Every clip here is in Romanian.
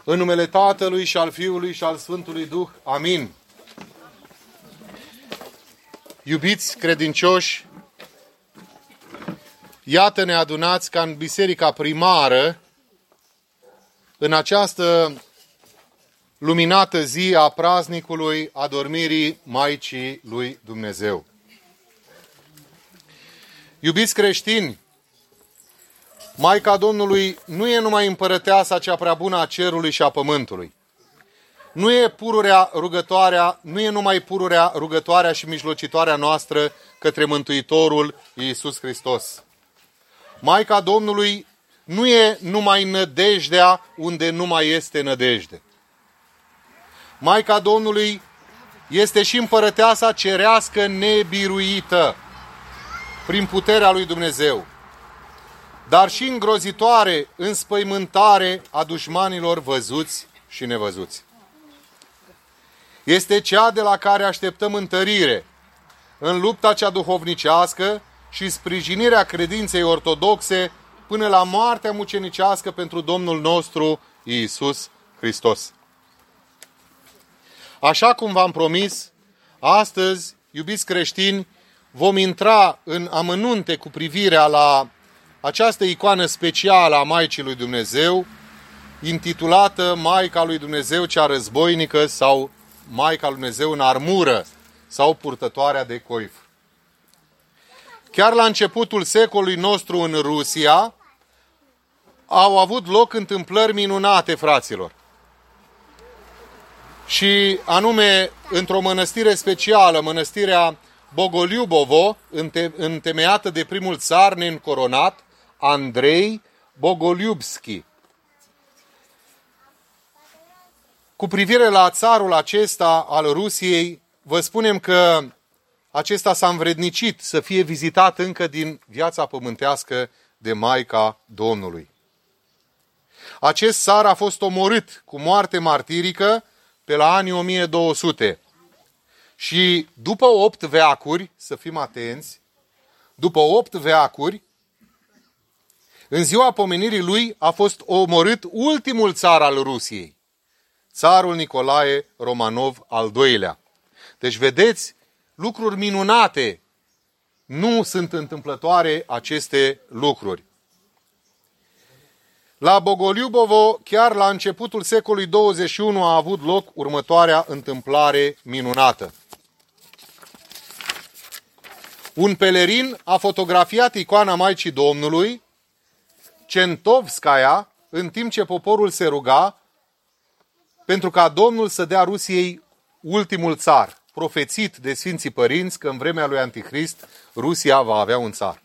În numele Tatălui și al Fiului și al Sfântului Duh. Amin. Iubiți credincioși, iată ne adunați ca în biserica primară, în această luminată zi a praznicului adormirii Maicii lui Dumnezeu. Iubiți creștini, Maica Domnului nu e numai împărăteasa cea prea bună a cerului și a pământului. Nu e numai pururea rugătoarea și mijlocitoarea noastră către Mântuitorul Iisus Hristos. Maica Domnului nu e numai nădejdea unde nu mai este nădejde. Maica Domnului este și împărăteasa cerească nebiruită prin puterea lui Dumnezeu, dar și îngrozitoare înspăimântare a dușmanilor văzuți și nevăzuți. Este cea de la care așteptăm întărire în lupta cea duhovnicească și sprijinirea credinței ortodoxe până la moartea mucenicească pentru Domnul nostru Iisus Hristos. Așa cum v-am promis, astăzi, iubiți creștini, vom intra în amănunte cu privirea la această icoană specială a Maicii lui Dumnezeu, intitulată Maica lui Dumnezeu cea războinică sau Maica lui Dumnezeu în armură sau purtătoarea de coif. Chiar la începutul secolului nostru în Rusia au avut loc întâmplări minunate, fraților. Și anume, într-o mănăstire specială, mănăstirea Bogoliubovo, întemeiată de primul țar neîncoronat, Andrei Bogoliubski. Cu privire la țarul acesta al Rusiei, vă spunem că acesta s-a învrednicit să fie vizitat încă din viața pământească de Maica Domnului. Acest țar a fost omorât cu moarte martirică pe la anii 1200. Și după 8 veacuri, să fim atenți, după 8 veacuri, în ziua pomenirii lui a fost omorât ultimul țar al Rusiei, țarul Nicolae Romanov al II-lea. Deci vedeți, lucruri minunate, nu sunt întâmplătoare aceste lucruri. La Bogoliubovo, chiar la începutul secolului 21, a avut loc următoarea întâmplare minunată. Un pelerin a fotografiat icoana Maicii Domnului, Centovskaya, în timp ce poporul se ruga pentru ca Domnul să dea Rusiei ultimul țar, profețit de Sfinții Părinți că în vremea lui Antichrist Rusia va avea un țar.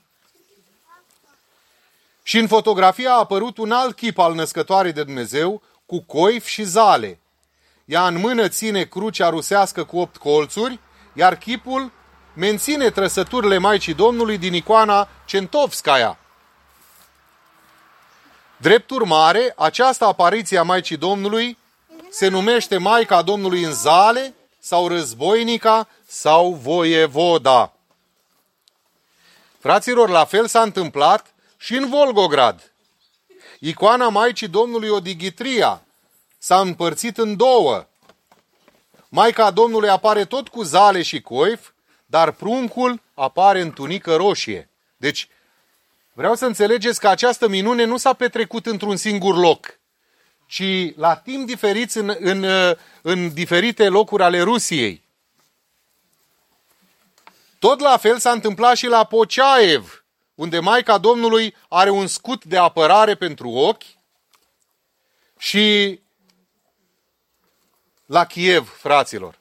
Și în fotografie a apărut un alt chip al Născătoarei de Dumnezeu cu coif și zale. Ea în mână ține crucea rusească cu 8 colțuri, iar chipul menține trăsăturile Maicii Domnului din icoana Centovskaya. Drept urmare, această apariție a Maicii Domnului se numește Maica Domnului în zale sau războinica sau voievoda. Fraților, la fel s-a întâmplat și în Volgograd. Icoana Maicii Domnului Odighitria s-a împărțit în două. Maica Domnului apare tot cu zale și coif, dar pruncul apare în tunică roșie. Deci, vreau să înțelegeți că această minune nu s-a petrecut într-un singur loc, ci la timp diferiți în diferite locuri ale Rusiei. Tot la fel s-a întâmplat și la Poceaev, unde Maica Domnului are un scut de apărare pentru ochi, și la Kiev, fraților.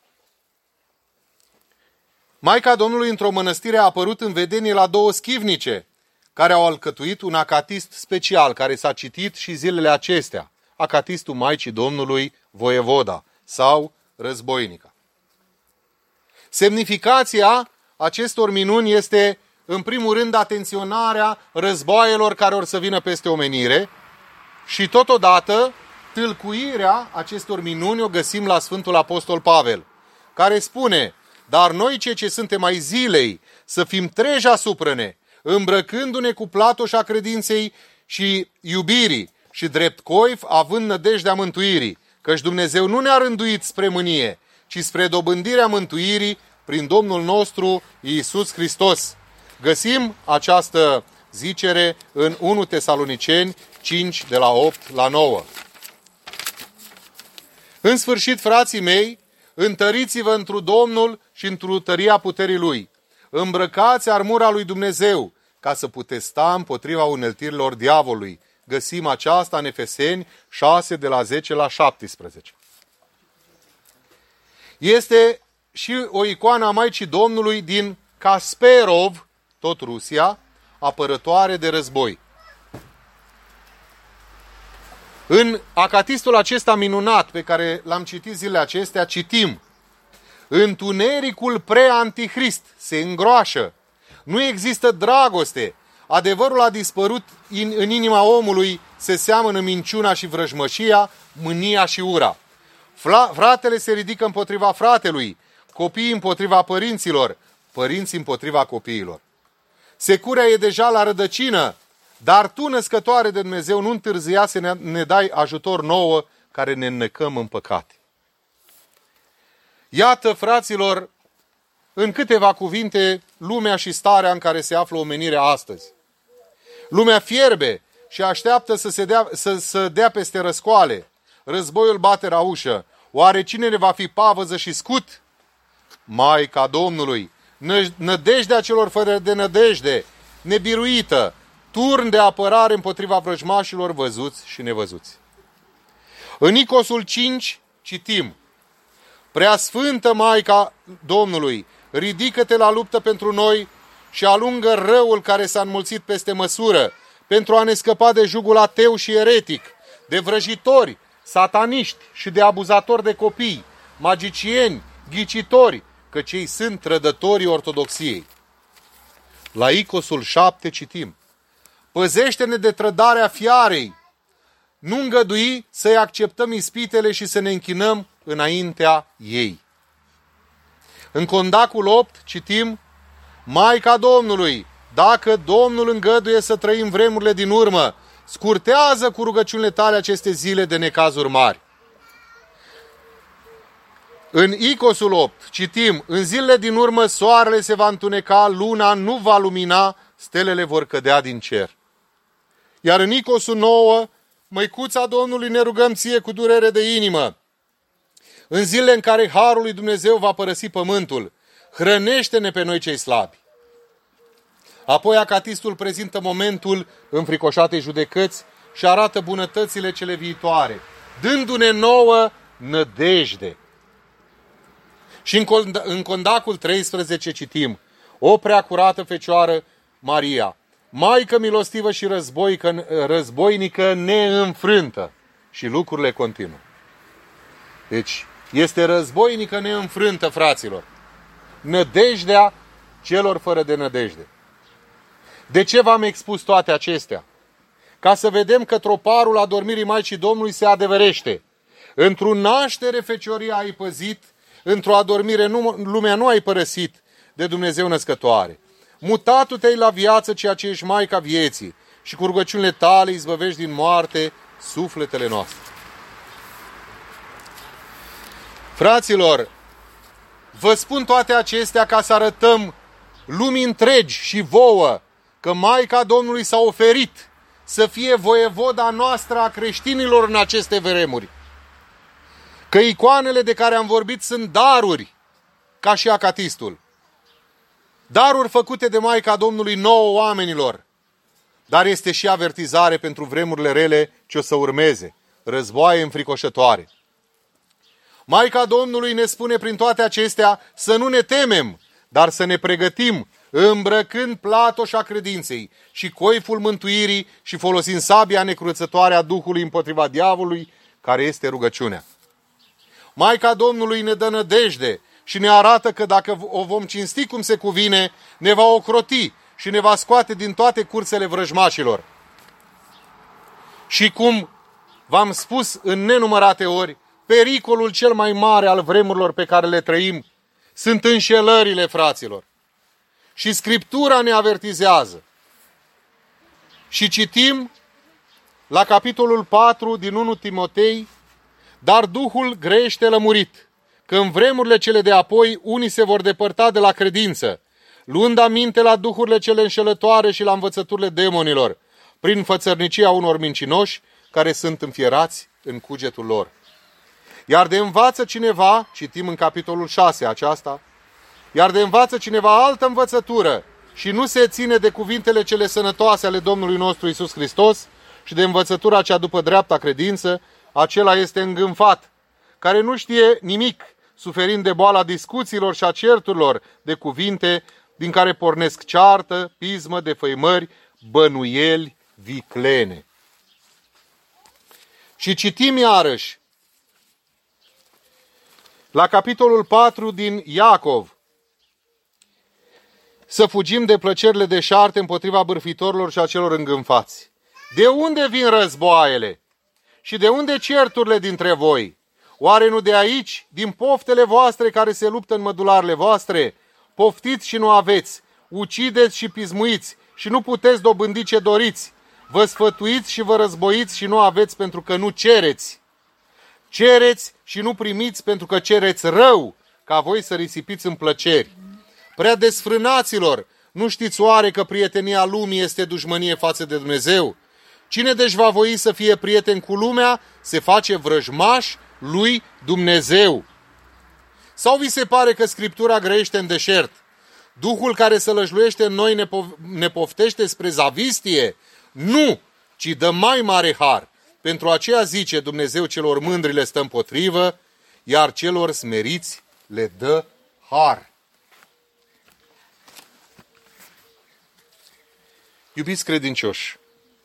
Maica Domnului într-o mănăstire a apărut în vedenie la 2 schivnice, care au alcătuit un acatist special, care s-a citit și zilele acestea, acatistul Maicii Domnului Voievoda sau Războinica. Semnificația acestor minuni este, în primul rând, atenționarea războaielor care or să vină peste omenire și, totodată, tâlcuirea acestor minuni o găsim la Sfântul Apostol Pavel, care spune: dar noi cei ce suntem ai zilei să fim treji asupra-ne, îmbrăcându-ne cu platoșa credinței și iubirii, și drept coif, având nădejdea mântuirii, căci Dumnezeu nu ne-a rânduit spre mânie, ci spre dobândirea mântuirii prin Domnul nostru Iisus Hristos. Găsim această zicere în 1 Tesaloniceni 5, de la 8 la 9. În sfârșit, frații mei, întăriți-vă întru Domnul și întru tăria puterii Lui. Îmbrăcați armura lui Dumnezeu, ca să puteți sta împotriva uneltirilor diavolului. Găsim aceasta în Efeseni 6, de la 10 la 17. Este și o icoană a Maicii Domnului din Kasperov, tot Rusia, apărătoare de război. În acatistul acesta minunat pe care l-am citit zilele acestea, citim: întunericul pre-antichrist se îngroașă, nu există dragoste, adevărul a dispărut în inima omului, se seamănă minciuna și vrăjmășia, mânia și ura. Fratele se ridică împotriva fratelui, copiii împotriva părinților, părinții împotriva copiilor. Securea e deja la rădăcină, dar tu, născătoare de Dumnezeu, nu întârzia să ne dai ajutor nouă care ne înnecăm în păcate. Iată, fraților, în câteva cuvinte, lumea și starea în care se află omenirea astăzi. Lumea fierbe și așteaptă să dea peste răscoale. Războiul bate la ușă. Oare cine ne va fi pavăză și scut? Maica Domnului, nădejdea celor fără de nădejde, nebiruită, turn de apărare împotriva vrăjmașilor văzuți și nevăzuți. În Icosul 5 citim: Preasfântă Maica Domnului, ridică-te la luptă pentru noi și alungă răul care s-a înmulțit peste măsură, pentru a ne scăpa de jugul ateu și eretic, de vrăjitori, sataniști și de abuzatori de copii, magicieni, ghicitori, că cei sunt trădătorii ortodoxiei. La Icosul 7 citim: păzește-ne de trădarea fiarei, nu îngădui să-i acceptăm ispitele și să ne închinăm înaintea ei. În Condacul 8 citim: Maica Domnului, dacă Domnul îngăduie să trăim vremurile din urmă, scurtează cu rugăciunile tale aceste zile de necazuri mari. În Icosul 8 citim: în zilele din urmă soarele se va întuneca, luna nu va lumina, stelele vor cădea din cer. Iar în Icosul 9, Măicuța Domnului, ne rugăm ție cu durere de inimă. În zilele în care harul lui Dumnezeu va părăsi pământul, hrănește-ne pe noi cei slabi. Apoi acatistul prezintă momentul înfricoșatei judecăți și arată bunătățile cele viitoare, dându-ne nouă nădejde. Și în Condacul 13 citim: o preacurată Fecioară Maria, Maică milostivă și războinică neînfrântă. Și lucrurile continuă. Deci, este războinică neînfrântă, fraților. Nădejdea celor fără de nădejde. De ce v-am expus toate acestea? Ca să vedem că troparul adormirii Maicii Domnului se adeverește. Într-o naștere fecioria ai păzit, într-o adormire lumea nu ai părăsit de Dumnezeu născătoare. Mutatul te-ai la viață, ceea ce ești Maica vieții, și cu rugăciunile tale izbăvești din moarte sufletele noastre. Fraților, vă spun toate acestea ca să arătăm lumii întregi și vouă că Maica Domnului s-a oferit să fie voievoda noastră a creștinilor în aceste vremuri. Că icoanele de care am vorbit sunt daruri, ca și acatistul. Daruri făcute de Maica Domnului nouă oamenilor, dar este și avertizare pentru vremurile rele ce o să urmeze, războaie înfricoșătoare. Maica Domnului ne spune prin toate acestea să nu ne temem, dar să ne pregătim, îmbrăcând platoșa credinței și coiful mântuirii și folosind sabia necruțătoare a Duhului împotriva diavolului, care este rugăciunea. Maica Domnului ne dă nădejde și ne arată că dacă o vom cinsti cum se cuvine, ne va ocroti și ne va scoate din toate cursele vrăjmașilor. Și cum v-am spus în nenumărate ori, pericolul cel mai mare al vremurilor pe care le trăim sunt înșelările, fraților. Și Scriptura ne avertizează. Și citim la capitolul 4 din 1 Timotei, dar Duhul grăiește lămurit, că în vremurile cele de apoi unii se vor depărta de la credință, luând aminte la duhurile cele înșelătoare și la învățăturile demonilor, prin fățărnicia unor mincinoși care sunt înfierați în cugetul lor. Iar de învață cineva, citim în capitolul 6 aceasta, iar de învață cineva altă învățătură și nu se ține de cuvintele cele sănătoase ale Domnului nostru Iisus Hristos și de învățătura cea după dreapta credință, acela este îngânfat, care nu știe nimic, suferind de boala discuțiilor și a certurilor de cuvinte, din care pornesc ceartă, pismă, defăimări, bănuieli, viclene. Și citim iarăși la capitolul 4 din Iacov: să fugim de plăcerile deșarte împotriva bârfitorilor și a celor îngânfați. De unde vin războaiele? Și de unde certurile dintre voi? Oare nu de aici, din poftele voastre care se luptă în mădularele voastre? Poftiți și nu aveți, ucideți și pismuiți și nu puteți dobândi ce doriți. Vă sfătuiți și vă războiți și nu aveți pentru că nu cereți. Cereți și nu primiți pentru că cereți rău, ca voi să risipiți în plăceri. Prea desfrânaților, nu știți oare că prietenia lumii este dușmănie față de Dumnezeu? Cine deci va voi să fie prieten cu lumea, se face vrăjmaș lui Dumnezeu. Sau vi se pare că Scriptura grăiește în deșert? Duhul care sălășluiește în noi ne poftește spre zavistie? Nu, ci dă mai mare har. Pentru aceea zice Dumnezeu, celor mândri le stă împotrivă, iar celor smeriți le dă har. Iubiți credincioși,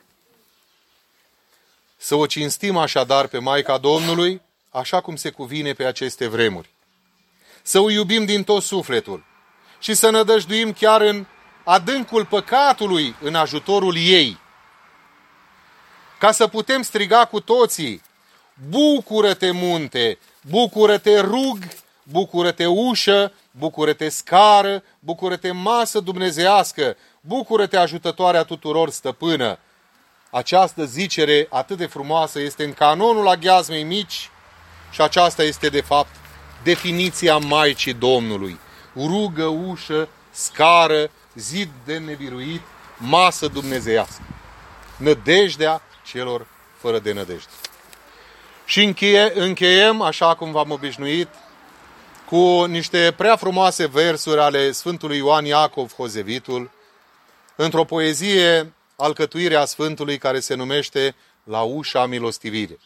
să o cinstim așadar pe Maica Domnului, așa cum se cuvine pe aceste vremuri. Să o iubim din tot sufletul și să nădăjduim chiar în adâncul păcatului în ajutorul ei. Ca să putem striga cu toții: bucură-te munte, bucură-te rug, bucură-te ușă, bucură-te scară, bucură-te masă dumnezeiască, bucură-te ajutătoarea tuturor stăpână. Această zicere atât de frumoasă este în canonul Aghiazmei mici și aceasta este de fapt definiția Maicii Domnului. Rugă, ușă, scară, zid de nebiruit, masă dumnezeiască. Nădejdea celor fără de nădejde. Și încheiem, așa cum v-am obișnuit, cu niște prea frumoase versuri ale Sfântului Ioan Iacov Hozevitul, într-o poezie alcătuirea Sfântului care se numește La ușa milostivire.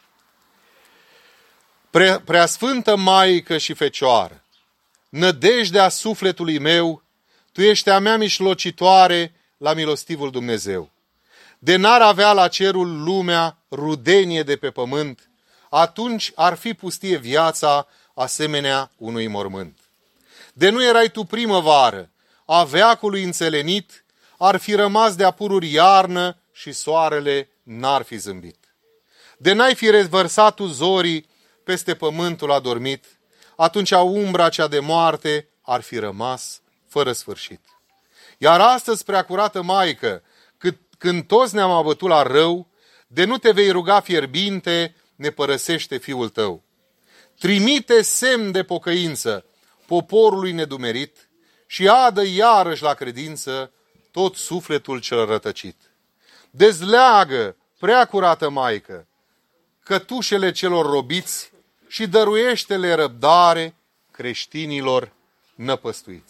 Preasfântă Maică și Fecioară, nădejdea sufletului meu, tu ești a mea mișlocitoare la milostivul Dumnezeu. De n-ar avea la cerul lumea rudenie de pe pământ, atunci ar fi pustie viața asemenea unui mormânt. De nu erai tu primăvară, a veacului înțelenit, ar fi rămas de-a pururi iarnă și soarele n-ar fi zâmbit. De n-ai fi revărsat tu zorii peste pământul adormit, atunci umbra cea de moarte ar fi rămas fără sfârșit. Iar astăzi, preacurată Maică, când toți ne-am abătut la rău, de nu te vei ruga fierbinte, ne părăsește Fiul tău. Trimite semn de pocăință poporului nedumerit și adă iarăși la credință tot sufletul cel rătăcit. Dezleagă, preacurată Maică, cătușele celor robiți și dăruiește-le răbdare creștinilor năpăstuiți.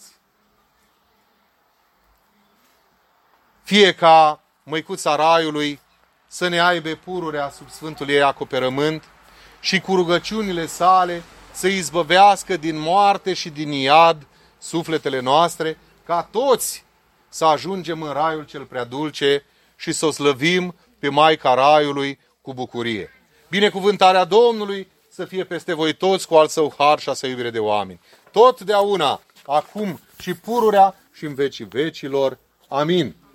Fie ca Măicuța Raiului să ne aibă pururea sub Sfântul ei acoperământ și cu rugăciunile sale să izbăvească din moarte și din iad sufletele noastre, ca toți să ajungem în Raiul cel prea dulce și să o slăvim pe Maica Raiului cu bucurie. Binecuvântarea Domnului să fie peste voi toți cu al său har și a său iubire de oameni. Totdeauna, acum și pururea și în vecii vecilor. Amin.